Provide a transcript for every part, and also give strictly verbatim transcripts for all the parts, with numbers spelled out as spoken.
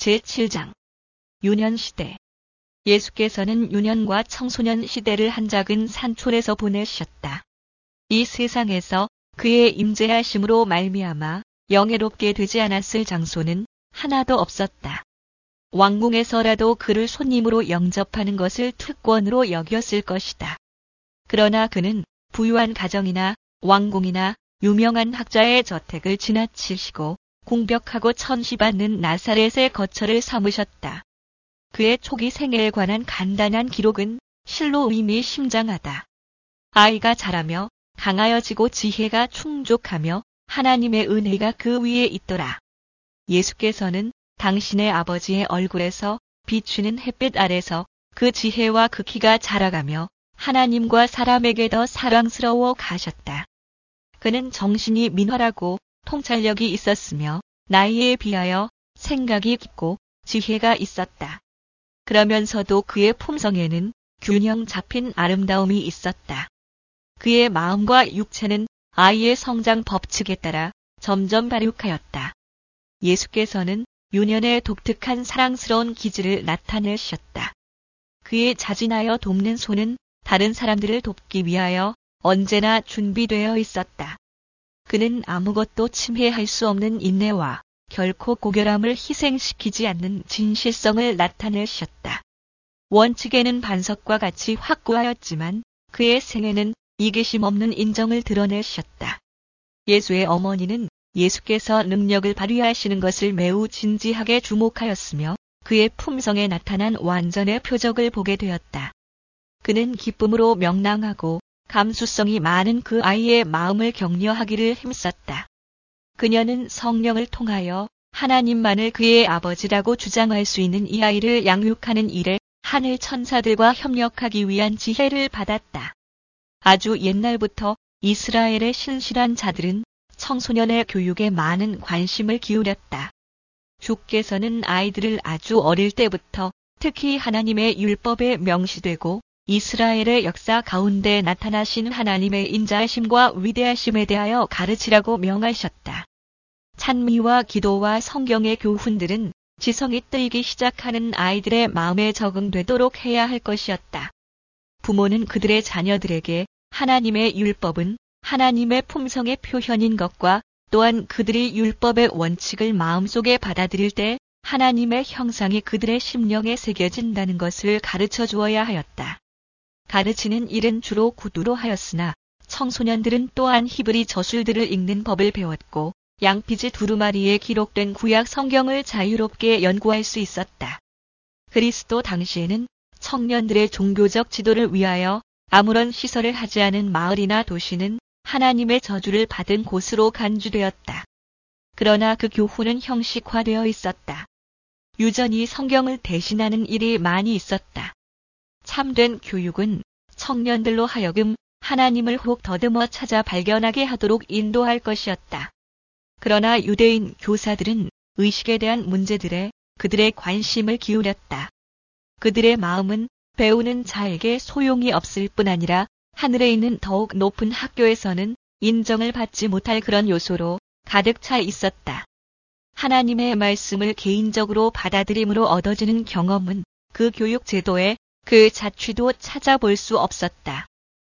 제칠 장 유년시대. 예수께서는 유년과 청소년 시대를 한 작은 산촌에서 보내셨다. 이 세상에서 그의 임재하심으로 말미암아 영예롭게 되지 않았을 장소는 하나도 없었다. 왕궁에서라도 그를 손님으로 영접하는 것을 특권으로 여겼을 것이다. 그러나 그는 부유한 가정이나 왕궁이나 유명한 학자의 저택을 지나치시고 공벽하고 천시받는 나사렛의 거처를 삼으셨다. 그의 초기 생애에 관한 간단한 기록은 실로 이미 심장하다. 아이가 자라며 강하여지고 지혜가 충족하며 하나님의 은혜가 그 위에 있더라. 예수께서는 당신의 아버지의 얼굴에서 비추는 햇빛 아래서 그 지혜와 그 키가 자라가며 하나님과 사람에게 더 사랑스러워 가셨다. 그는 정신이 민활하고 통찰력이 있었으며 나이에 비하여 생각이 깊고 지혜가 있었다. 그러면서도 그의 품성에는 균형 잡힌 아름다움이 있었다. 그의 마음과 육체는 아이의 성장 법칙에 따라 점점 발육하였다. 예수께서는 유년의 독특한 사랑스러운 기질을 나타내셨다. 그의 자진하여 돕는 손은 다른 사람들을 돕기 위하여 언제나 준비되어 있었다. 그는 아무것도 침해할 수 없는 인내와 결코 고결함을 희생시키지 않는 진실성을 나타내셨다. 원칙에는 반석과 같이 확고하였지만 그의 생애는 이기심 없는 인정을 드러내셨다. 예수의 어머니는 예수께서 능력을 발휘하시는 것을 매우 진지하게 주목하였으며 그의 품성에 나타난 완전의 표적을 보게 되었다. 그는 기쁨으로 명랑하고 감수성이 많은 그 아이의 마음을 격려하기를 힘썼다. 그녀는 성령을 통하여 하나님만을 그의 아버지라고 주장할 수 있는 이 아이를 양육하는 일에 하늘 천사들과 협력하기 위한 지혜를 받았다. 아주 옛날부터 이스라엘의 신실한 자들은 청소년의 교육에 많은 관심을 기울였다. 주께서는 아이들을 아주 어릴 때부터 특히 하나님의 율법에 명시되고 이스라엘의 역사 가운데 나타나신 하나님의 인자하심과 위대하심에 대하여 가르치라고 명하셨다. 찬미와 기도와 성경의 교훈들은 지성이 뜨이기 시작하는 아이들의 마음에 적응되도록 해야 할 것이었다. 부모는 그들의 자녀들에게 하나님의 율법은 하나님의 품성의 표현인 것과 또한 그들이 율법의 원칙을 마음속에 받아들일 때 하나님의 형상이 그들의 심령에 새겨진다는 것을 가르쳐 주어야 하였다. 가르치는 일은 주로 구두로 하였으나 청소년들은 또한 히브리 저술들을 읽는 법을 배웠고 양피지 두루마리에 기록된 구약 성경을 자유롭게 연구할 수 있었다. 그리스도 당시에는 청년들의 종교적 지도를 위하여 아무런 시설을 하지 않은 마을이나 도시는 하나님의 저주를 받은 곳으로 간주되었다. 그러나 그 교훈은 형식화되어 있었다. 유전이 성경을 대신하는 일이 많이 있었다. 참된 교육은 청년들로 하여금 하나님을 혹 더듬어 찾아 발견하게 하도록 인도할 것이었다. 그러나 유대인 교사들은 의식에 대한 문제들에 그들의 관심을 기울였다. 그들의 마음은 배우는 자에게 소용이 없을 뿐 아니라 하늘에 있는 더욱 높은 학교에서는 인정을 받지 못할 그런 요소로 가득 차 있었다. 하나님의 말씀을 개인적으로 받아들임으로 얻어지는 경험은 그 교육 제도에 그 자취도 찾아볼 수 없었다.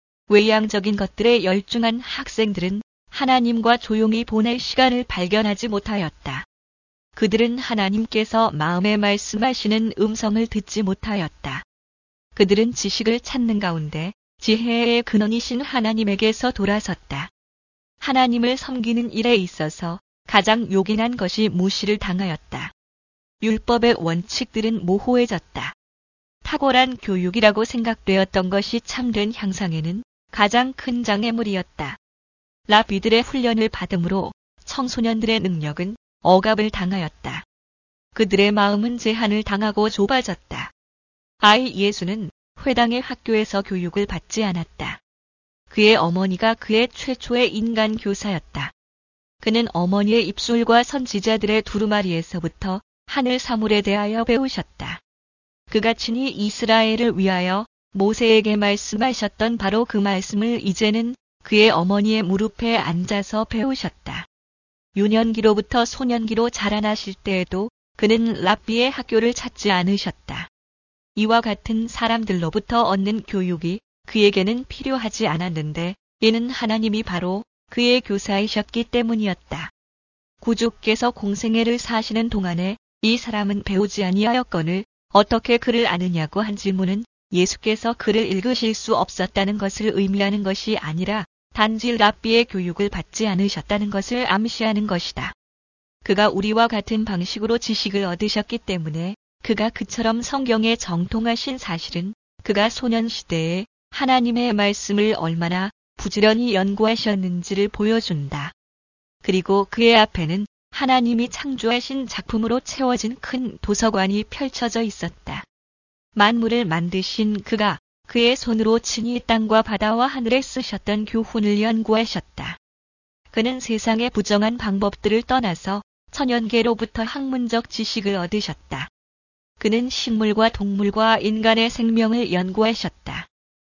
외향적인 것들에 열중한 학생들은 하나님과 조용히 보낼 시간을 발견하지 못하였다. 그들은 하나님께서 마음에 말씀하시는 음성을 듣지 못하였다. 그들은 지식을 찾는 가운데 지혜의 근원이신 하나님에게서 돌아섰다. 하나님을 섬기는 일에 있어서 가장 요긴한 것이 무시를 당하였다. 율법의 원칙들은 모호해졌다. 탁월한 교육이라고 생각되었던 것이 참된 향상에는 가장 큰 장애물이었다. 라비들의 훈련을 받음으로 청소년들의 능력은 억압을 당하였다. 그들의 마음은 제한을 당하고 좁아졌다. 아이 예수는 회당의 학교에서 교육을 받지 않았다. 그의 어머니가 그의 최초의 인간 교사였다. 그는 어머니의 입술과 선지자들의 두루마리에서부터 하늘 사물에 대하여 배우셨다. 그가 친히 이스라엘을 위하여 모세에게 말씀하셨던 바로 그 말씀을 이제는 그의 어머니의 무릎에 앉아서 배우셨다. 유년기로부터 소년기로 자라나실 때에도 그는 랍비의 학교를 찾지 않으셨다. 이와 같은 사람들로부터 얻는 교육이 그에게는 필요하지 않았는데 이는 하나님이 바로 그의 교사이셨기 때문이었다. 구주께서 공생애를 사시는 동안에 이 사람은 배우지 아니하였거늘 어떻게 그를 아느냐고 한 질문은 예수께서 그를 읽으실 수 없었다는 것을 의미하는 것이 아니라 단지 랍비의 교육을 받지 않으셨다는 것을 암시하는 것이다. 그가 우리와 같은 방식으로 지식을 얻으셨기 때문에 그가 그처럼 성경에 정통하신 사실은 그가 소년시대에 하나님의 말씀을 얼마나 부지런히 연구하셨는지를 보여준다. 그리고 그의 앞에는 하나님이 창조하신 작품으로 채워진 큰 도서관이 펼쳐져 있었다. 만물을 만드신 그가 그의 손으로 친히 땅과 바다와 하늘에 쓰셨던 교훈을 연구하셨다. 그는 세상의 부정한 방법들을 떠나서 천연계로부터 학문적 지식을 얻으셨다. 그는 식물과 동물과 인간의 생명을 연구하셨다.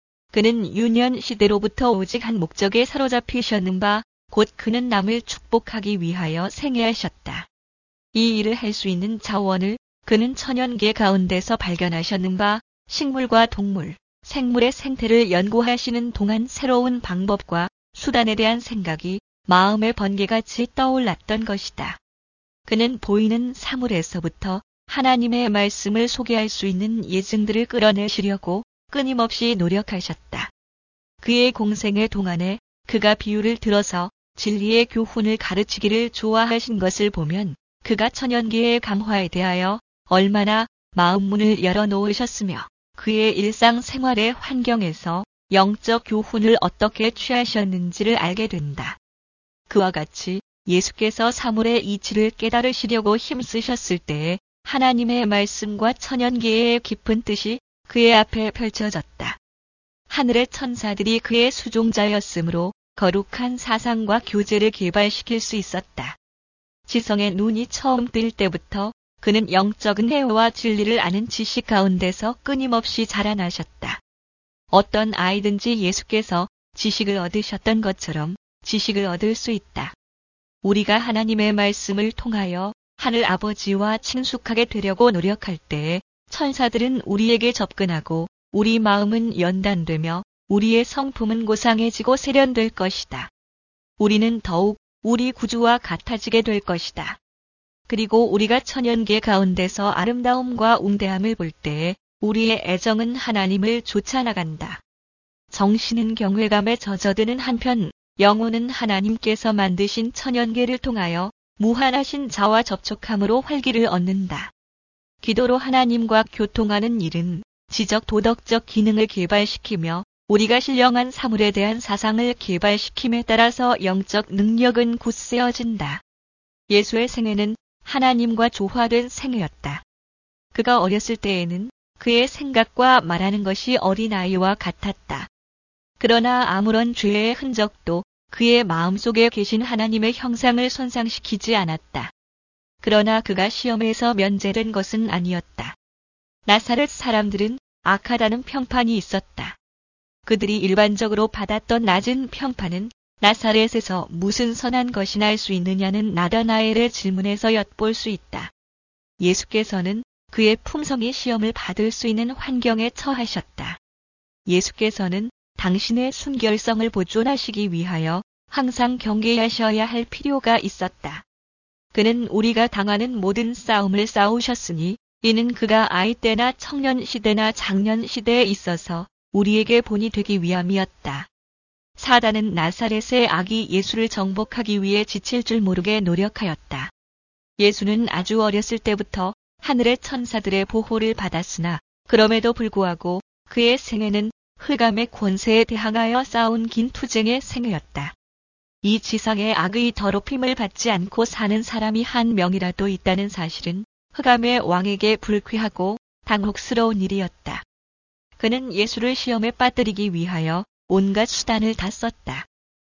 그는 유년 시대로부터 오직 한 목적에 사로잡히셨는 바 곧 그는 남을 축복하기 위하여 생애하셨다. 이 일을 할 수 있는 자원을 그는 천연계 가운데서 발견하셨는 바 식물과 동물, 생물의 생태를 연구하시는 동안 새로운 방법과 수단에 대한 생각이 마음의 번개같이 떠올랐던 것이다. 그는 보이는 사물에서부터 하나님의 말씀을 소개할 수 있는 예증들을 끌어내시려고 끊임없이 노력하셨다. 그의 공생의 동안에 그가 비유를 들어서 진리의 교훈을 가르치기를 좋아하신 것을 보면 그가 천연계의 강화에 대하여 얼마나 마음문을 열어놓으셨으며 그의 일상생활의 환경에서 영적 교훈을 어떻게 취하셨는지를 알게 된다. 그와 같이 예수께서 사물의 이치를 깨달으시려고 힘쓰셨을 때에 하나님의 말씀과 천연계의 깊은 뜻이 그의 앞에 펼쳐졌다. 하늘의 천사들이 그의 수종자였으므로 거룩한 사상과 교제를 개발시킬 수 있었다. 지성의 눈이 처음 뜰 때부터 그는 영적 은혜와 진리를 아는 지식 가운데서 끊임없이 자라나셨다. 어떤 아이든지 예수께서 지식을 얻으셨던 것처럼 지식을 얻을 수 있다. 우리가 하나님의 말씀을 통하여 하늘 아버지와 친숙하게 되려고 노력할 때에 천사들은 우리에게 접근하고 우리 마음은 연단되며 우리의 성품은 고상해지고 세련될 것이다. 우리는 더욱 우리 구주와 같아지게 될 것이다. 그리고 우리가 천연계 가운데서 아름다움과 웅대함을 볼 때에 우리의 애정은 하나님을 쫓아나간다. 정신은 경외감에 젖어드는 한편 영혼은 하나님께서 만드신 천연계를 통하여 무한하신 자와 접촉함으로 활기를 얻는다. 기도로 하나님과 교통하는 일은 지적 도덕적 기능을 개발시키며 우리가 신령한 사물에 대한 사상을 개발시킴에 따라서 영적 능력은 굳세어진다. 예수의 생애는 하나님과 조화된 생애였다. 그가 어렸을 때에는 그의 생각과 말하는 것이 어린아이와 같았다. 그러나 아무런 죄의 흔적도 그의 마음속에 계신 하나님의 형상을 손상시키지 않았다. 그러나 그가 시험에서 면제된 것은 아니었다. 나사렛 사람들은 악하다는 평판이 있었다. 그들이 일반적으로 받았던 낮은 평판은 나사렛에서 무슨 선한 것이 날 수 있느냐는 나다나엘의 질문에서 엿볼 수 있다. 예수께서는 그의 품성이 시험을 받을 수 있는 환경에 처하셨다. 예수께서는 당신의 순결성을 보존하시기 위하여 항상 경계하셔야 할 필요가 있었다. 그는 우리가 당하는 모든 싸움을 싸우셨으니 이는 그가 아이 때나 청년 시대나 장년 시대에 있어서 우리에게 본이 되기 위함이었다. 사단은 나사렛의 아기 예수를 정복하기 위해 지칠 줄 모르게 노력하였다. 예수는 아주 어렸을 때부터 하늘의 천사들의 보호를 받았으나 그럼에도 불구하고 그의 생애는 흑암의 권세에 대항하여 싸운 긴 투쟁의 생애였다. 이 지상의 악의 더럽힘을 받지 않고 사는 사람이 한 명이라도 있다는 사실은 흑암의 왕에게 불쾌하고 당혹스러운 일이었다. 그는 예수를 시험에 빠뜨리기 위하여 온갖 수단을 다 썼다.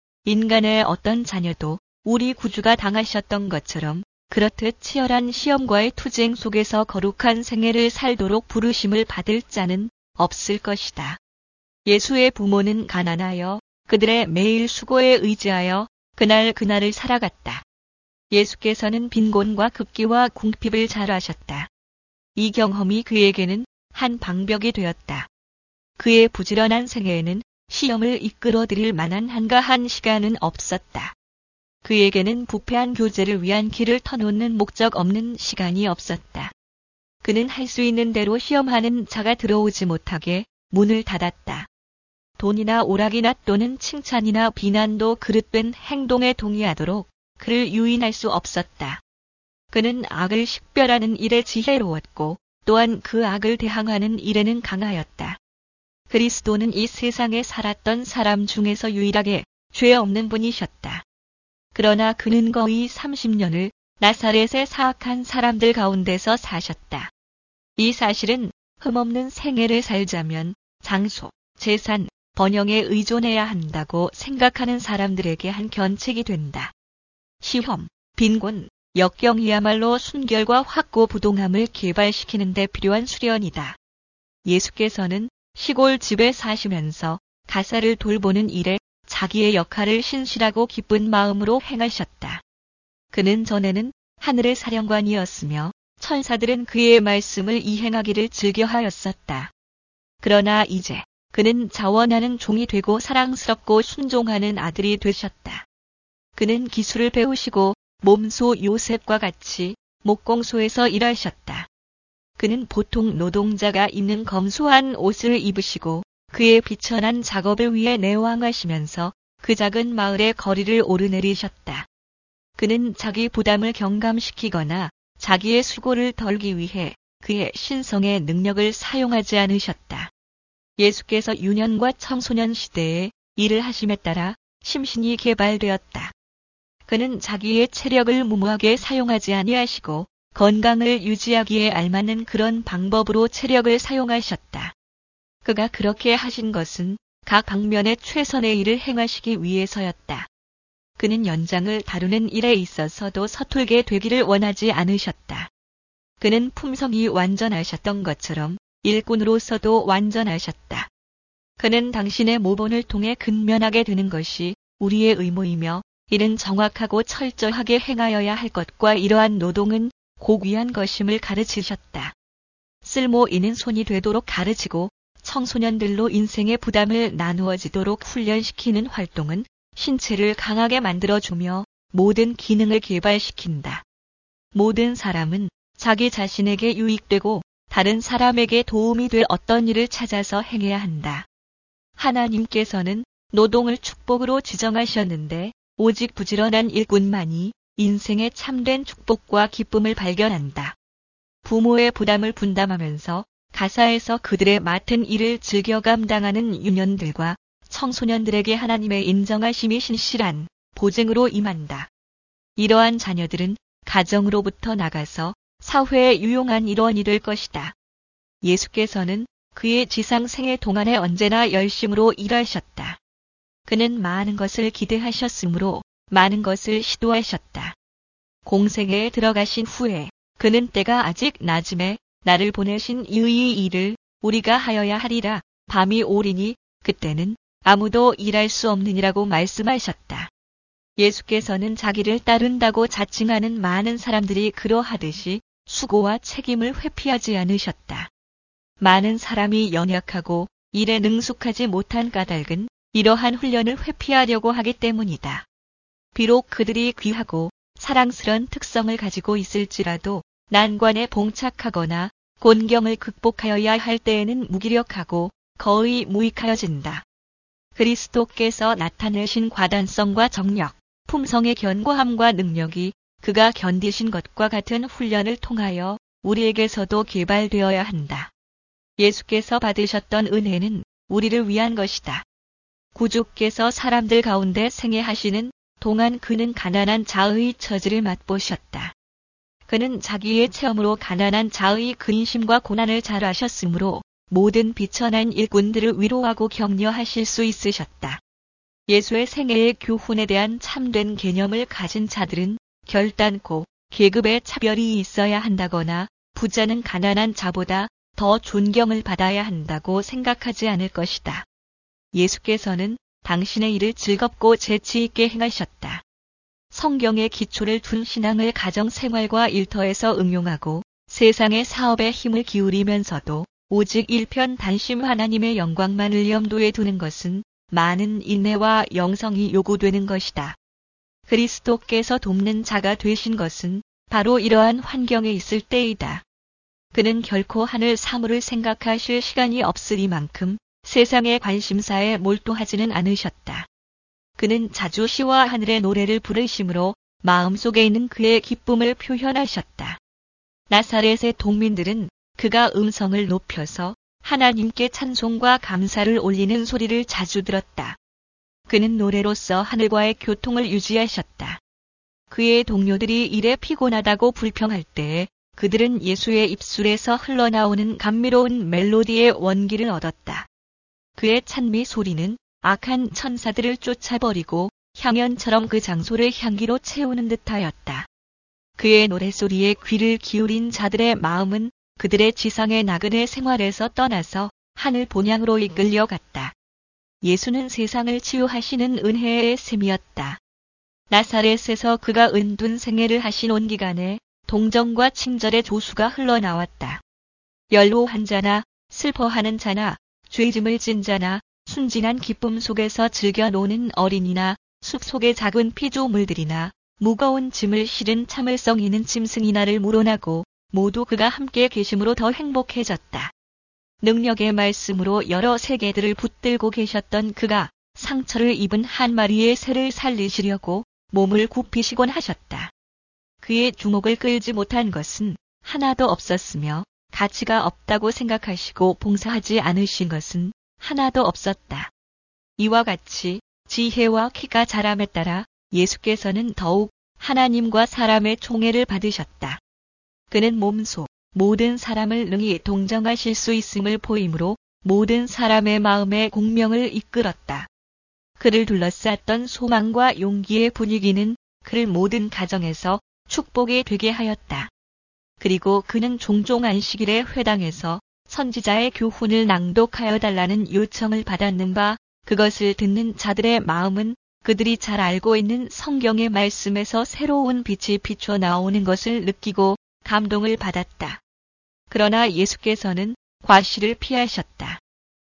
인간의 어떤 자녀도 우리 구주가 당하셨던 것처럼 그렇듯 치열한 시험과의 투쟁 속에서 거룩한 생애를 살도록 부르심을 받을 자는 없을 것이다. 예수의 부모는 가난하여 그들의 매일 수고에 의지하여 그날 그날을 살아갔다. 예수께서는 빈곤과 급기와 궁핍을 잘 아셨다. 이 경험이 그에게는 한 방벽이 되었다. 그의 부지런한 생애에는 시험을 이끌어들일 만한 한가한 시간은 없었다. 그에게는 부패한 교제를 위한 길을 터놓는 목적 없는 시간이 없었다. 그는 할 수 있는 대로 시험하는 자가 들어오지 못하게 문을 닫았다. 돈이나 오락이나 또는 칭찬이나 비난도 그릇된 행동에 동의하도록 그를 유인할 수 없었다. 그는 악을 식별하는 일에 지혜로웠고 또한 그 악을 대항하는 일에는 강하였다. 그리스도는 이 세상에 살았던 사람 중에서 유일하게 죄 없는 분이셨다. 그러나 그는 거의 삼십 년을 나사렛의 사악한 사람들 가운데서 사셨다. 이 사실은 흠없는 생애를 살자면 장소, 재산, 번영에 의존해야 한다고 생각하는 사람들에게 한 견책이 된다. 시험, 빈곤, 역경이야말로 순결과 확고부동함을 개발시키는 데 필요한 수련이다. 예수께서는 시골 집에 사시면서 가사를 돌보는 일에 자기의 역할을 신실하고 기쁜 마음으로 행하셨다. 그는 전에는 하늘의 사령관이었으며 천사들은 그의 말씀을 이행하기를 즐겨하였었다. 그러나 이제 그는 자원하는 종이 되고 사랑스럽고 순종하는 아들이 되셨다. 그는 기술을 배우시고 몸소 요셉과 같이 목공소에서 일하셨다. 그는 보통 노동자가 입는 검소한 옷을 입으시고 그의 비천한 작업을 위해 내왕하시면서 그 작은 마을의 거리를 오르내리셨다. 그는 자기 부담을 경감시키거나 자기의 수고를 덜기 위해 그의 신성의 능력을 사용하지 않으셨다. 예수께서 유년과 청소년 시대에 일을 하심에 따라 심신이 개발되었다. 그는 자기의 체력을 무모하게 사용하지 아니하시고 건강을 유지하기에 알맞는 그런 방법으로 체력을 사용하셨다. 그가 그렇게 하신 것은 각 방면의 최선의 일을 행하시기 위해서였다. 그는 연장을 다루는 일에 있어서도 서툴게 되기를 원하지 않으셨다. 그는 품성이 완전하셨던 것처럼 일꾼으로서도 완전하셨다. 그는 당신의 모본을 통해 근면하게 되는 것이 우리의 의무이며 이는 정확하고 철저하게 행하여야 할 것과 이러한 노동은 고귀한 것임을 가르치셨다. 쓸모 있는 손이 되도록 가르치고 청소년들로 인생의 부담을 나누어지도록 훈련시키는 활동은 신체를 강하게 만들어주며 모든 기능을 개발시킨다. 모든 사람은 자기 자신에게 유익되고 다른 사람에게 도움이 될 어떤 일을 찾아서 행해야 한다. 하나님께서는 노동을 축복으로 지정하셨는데 오직 부지런한 일꾼만이 인생의 참된 축복과 기쁨을 발견한다. 부모의 부담을 분담하면서 가사에서 그들의 맡은 일을 즐겨 감당하는 유년들과 청소년들에게 하나님의 인정하심이 신실한 보증으로 임한다. 이러한 자녀들은 가정으로부터 나가서 사회에 유용한 일원이 될 것이다. 예수께서는 그의 지상 생애 동안에 언제나 열심으로 일하셨다. 그는 많은 것을 기대하셨으므로 많은 것을 시도하셨다. 공생애에 들어가신 후에 그는 때가 아직 낮음에 나를 보내신 이의 일을 우리가 하여야 하리라. 밤이 오리니 그때는 아무도 일할 수 없느니라고 말씀하셨다. 예수께서는 자기를 따른다고 자칭하는 많은 사람들이 그러하듯이 수고와 책임을 회피하지 않으셨다. 많은 사람이 연약하고 일에 능숙하지 못한 까닭은 이러한 훈련을 회피하려고 하기 때문이다. 비록 그들이 귀하고 사랑스런 특성을 가지고 있을지라도 난관에 봉착하거나 곤경을 극복하여야 할 때에는 무기력하고 거의 무익하여진다. 그리스도께서 나타내신 과단성과 정력, 품성의 견고함과 능력이 그가 견디신 것과 같은 훈련을 통하여 우리에게서도 개발되어야 한다. 예수께서 받으셨던 은혜는 우리를 위한 것이다. 구주께서 사람들 가운데 생애하시는 동안 그는 가난한 자의 처지를 맛보셨다. 그는 자기의 체험으로 가난한 자의 근심과 고난을 잘 아셨으므로 모든 비천한 일꾼들을 위로하고 격려하실 수 있으셨다. 예수의 생애의 교훈에 대한 참된 개념을 가진 자들은 결단코 계급의 차별이 있어야 한다거나 부자는 가난한 자보다 더 존경을 받아야 한다고 생각하지 않을 것이다. 예수께서는 당신의 일을 즐겁고 재치 있게 행하셨다. 성경의 기초를 둔 신앙을 가정 생활과 일터에서 응용하고 세상의 사업에 힘을 기울이면서도 오직 일편단심 하나님의 영광만을 염두에 두는 것은 많은 인내와 영성이 요구되는 것이다. 그리스도께서 돕는 자가 되신 것은 바로 이러한 환경에 있을 때이다. 그는 결코 하늘 사물을 생각하실 시간이 없으리만큼 세상의 관심사에 몰두하지는 않으셨다. 그는 자주 시와 하늘의 노래를 부르심으로 마음속에 있는 그의 기쁨을 표현하셨다. 나사렛의 동민들은 그가 음성을 높여서 하나님께 찬송과 감사를 올리는 소리를 자주 들었다. 그는 노래로서 하늘과의 교통을 유지하셨다. 그의 동료들이 일에 피곤하다고 불평할 때에 그들은 예수의 입술에서 흘러나오는 감미로운 멜로디의 원기를 얻었다. 그의 찬미 소리는 악한 천사들을 쫓아버리고 향연처럼 그 장소를 향기로 채우는 듯하였다. 그의 노래소리에 귀를 기울인 자들의 마음은 그들의 지상의 나그네 생활에서 떠나서 하늘 본향으로 이끌려갔다. 예수는 세상을 치유하시는 은혜의 샘이었다. 나사렛에서 그가 은둔 생애를 하신 온 기간에 동정과 친절의 조수가 흘러나왔다. 연로한 자나 슬퍼하는 자나 죄짐을 진 자나 순진한 기쁨 속에서 즐겨 노는 어린이나 숲속의 작은 피조물들이나 무거운 짐을 실은 참을성 있는 짐승이나를 물어나고 모두 그가 함께 계심으로 더 행복해졌다. 능력의 말씀으로 여러 세계들을 붙들고 계셨던 그가 상처를 입은 한 마리의 새를 살리시려고 몸을 굽히시곤 하셨다. 그의 주목을 끌지 못한 것은 하나도 없었으며 가치가 없다고 생각하시고 봉사하지 않으신 것은 하나도 없었다. 이와 같이 지혜와 키가 자람에 따라 예수께서는 더욱 하나님과 사람의 총애를 받으셨다. 그는 몸소 모든 사람을 능히 동정하실 수 있음을 보이므로 모든 사람의 마음에 공명을 이끌었다. 그를 둘러쌌던 소망과 용기의 분위기는 그를 모든 가정에서 축복이 되게 하였다. 그리고 그는 종종 안식일의 회당에서 선지자의 교훈을 낭독하여 달라는 요청을 받았는 바 그것을 듣는 자들의 마음은 그들이 잘 알고 있는 성경의 말씀에서 새로운 빛이 비춰 나오는 것을 느끼고 감동을 받았다. 그러나 예수께서는 과시를 피하셨다.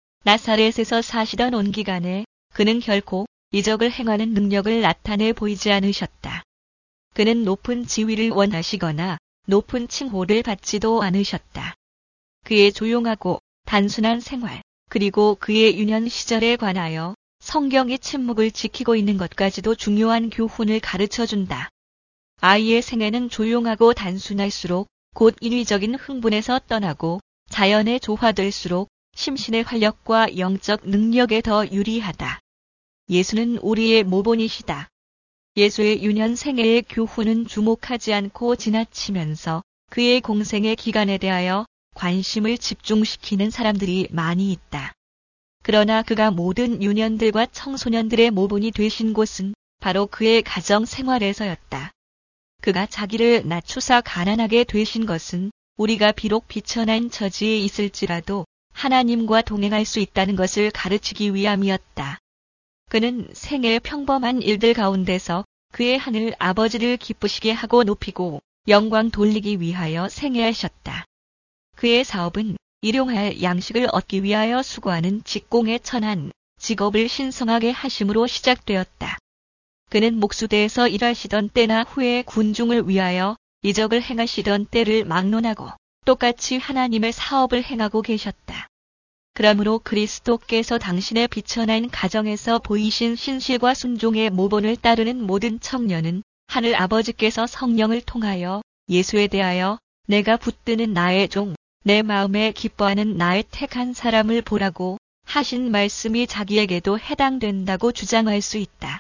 나사렛에서 사시던 온 기간에 그는 결코 이적을 행하는 능력을 나타내 보이지 않으셨다. 그는 높은 지위를 원하시거나 높은 칭호를 받지도 않으셨다. 그의 조용하고 단순한 생활, 그리고 그의 유년 시절에 관하여 성경이 침묵을 지키고 있는 것까지도 중요한 교훈을 가르쳐준다. 아이의 생애는 조용하고 단순할수록 곧 인위적인 흥분에서 떠나고 자연에 조화될수록 심신의 활력과 영적 능력에 더 유리하다. 예수는 우리의 모본이시다. 예수의 유년 생애의 교훈은 주목하지 않고 지나치면서 그의 공생의 기간에 대하여 관심을 집중시키는 사람들이 많이 있다. 그러나 그가 모든 유년들과 청소년들의 모본이 되신 곳은 바로 그의 가정 생활에서였다. 그가 자기를 낮추사 가난하게 되신 것은 우리가 비록 비천한 처지에 있을지라도 하나님과 동행할 수 있다는 것을 가르치기 위함이었다. 그는 생애의 평범한 일들 가운데서 그의 하늘 아버지를 기쁘시게 하고 높이고 영광 돌리기 위하여 생애하셨다. 그의 사업은 일용할 양식을 얻기 위하여 수고하는 직공에 천한 직업을 신성하게 하심으로 시작되었다. 그는 목수대에서 일하시던 때나 후에 군중을 위하여 이적을 행하시던 때를 막론하고 똑같이 하나님의 사업을 행하고 계셨다. 그러므로 그리스도께서 당신의 비천한 가정에서 보이신 신실과 순종의 모본을 따르는 모든 청년은 하늘 아버지께서 성령을 통하여 예수에 대하여 내가 붙드는 나의 종, 내 마음에 기뻐하는 나의 택한 사람을 보라고 하신 말씀이 자기에게도 해당된다고 주장할 수 있다.